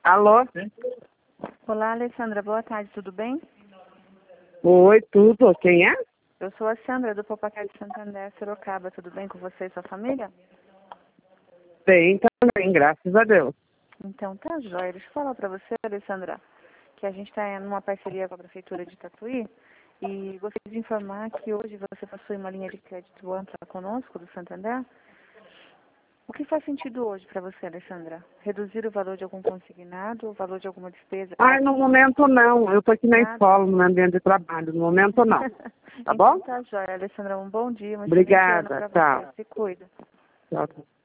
Alô? Olá, Alessandra. Boa tarde, tudo bem? Oi, tudo. Quem é? Eu sou a Sandra, do Popacá de Santander, Sorocaba. Tudo bem com você e sua família? Bem também, graças a Deus. Então, tá jóia. Deixa eu falar pra você, Alessandra, que a gente está numa parceria com a Prefeitura de Tatuí e gostaria de informar que hoje você possui uma linha de crédito ampla conosco, do Santander. O que faz sentido hoje para você, Alessandra? Reduzir o valor de algum consignado, o valor de alguma despesa? No momento não. Eu tô aqui na Nada. escola, no ambiente de trabalho. No momento não. Tá Então, bom? tá jóia, Alessandra. Um bom dia, um excelente ano Obrigada. para Tchau. você. Se cuida. Tchau.